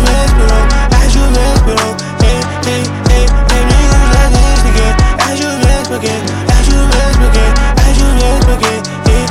весь пирог, хочу весь пирог. Мне не нужна денежка, хочу весь пакет, хочу весь пакет, хочу весь пакет.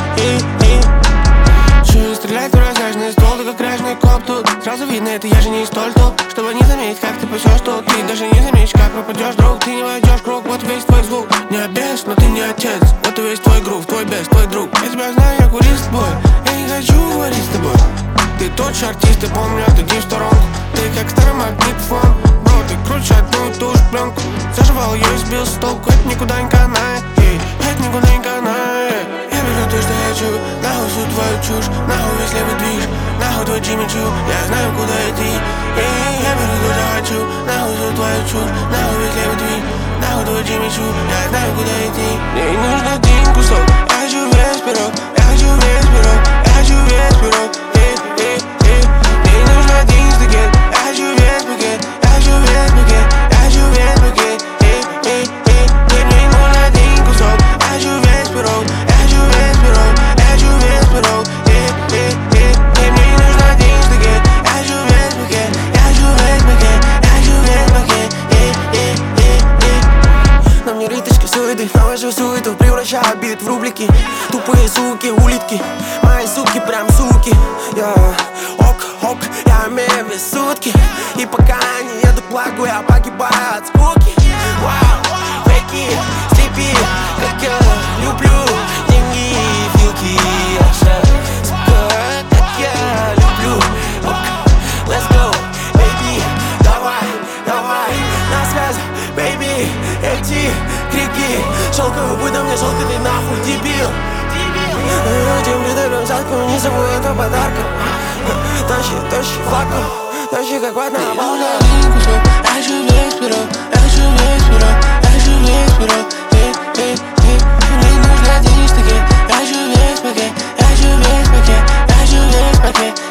Чую, стрелять в раздраженный ствол, ты как ряженый коп тут. Сразу видно, это я же не столь топ, чтобы не заметить, как ты пасешь тут. Ты даже не заметишь, как пропадешь, друг. Ты не войдешь в круг, вот весь твой звук. Не обез, но ты не отец, вот и весь твой грув, твой бест, твой друг. Я тебя знаю, я курил с тобой, я не хочу говорить с тобой. Ты тот же артист, я помню, отойди в сторонку. Ты как старый магнитофон, бро, ты круче одну и ту же пленку. Заживал ее и сбил с толку, это никуда не канает, это никуда не канает. Я беру то, что хочу, нахуй всю твою чушь, нахуй весь левый движ, нахуй твой Джимми Чу, я знаю, куда идти. Я беру то, что хочу, нахуй всю твою чушь, нахуй весь левый движ, нахуй твой Джимми Чу, я знаю, куда идти. Мне не нужен один кусок, я хочу весь пирог, я хочу весь пирог, я хочу весь пирог. Мне не нужен один стакет, я хочу весь пакет, я хочу весь пакет, я хочу весь пакет. Мне не нужен один кусок, я хочу весь пирог, я хочу весь пирог, я хочу весь пирог. Мне не нужен один стакет, я хочу весь пакет, я хочу весь пакет, я хочу весь пакет. На мне риточки суеты, навожу суету, превращаю бит в рублики. Тупые суки, улитки, мои суки прям суки. Ок, я имею в виду сутки. И пока не еду к лагу, я погибаю от скуки. Вау, фейки, слепи, как я люблю деньги и филки. Сука, как я люблю. Let's go, baby, давай, на связи, baby. Эти крики, шелковый будто мне шелка, ты нахуй дебил. Этим бедером взятку, не забудь это подарком. Тащи флаком, тащи как ватная балка. Один кусок, я хочу весь пирог, я хочу весь пирог, я хочу весь пирог. Мне не нужен один стакет, я хочу весь пакет, я хочу весь пакет, я хочу весь пакет.